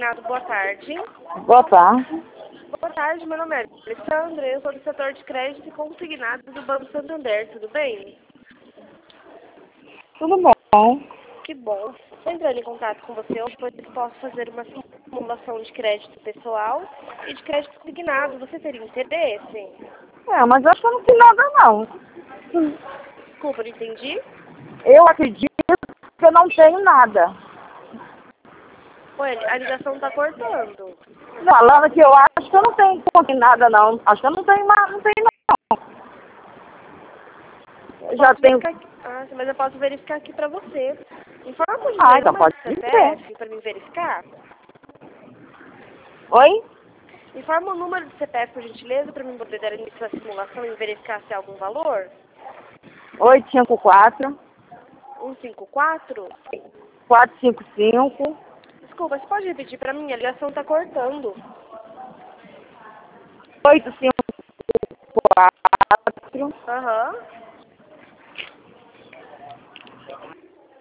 Consignado, boa tarde. Boa tarde. Boa tarde, meu nome é Alessandra, eu sou do setor de crédito e consignado do Banco Santander, tudo bem? Tudo bom? Que bom. Estou entrando em contato com você hoje, pois posso fazer uma simulação de crédito pessoal e de crédito consignado. Você teria interesse? Mas eu acho que eu não fiz nada, não. Desculpa, não entendi. Eu acredito que eu não tenho nada. Oi, a ligação está cortando. Falando que eu acho que eu não tenho conta em nada, não. Acho que eu não tenho, não tenho, não. Eu já tenho... Ah, mas eu posso verificar aqui para você. Informa o Então número pode do ser. CPF para me verificar. Oi? Informa o número do CPF, por gentileza, para mim poder dar início à simulação e verificar se há algum valor. 854 154? 455 Desculpa, você pode repetir para mim? A ligação está cortando. 854 Aham.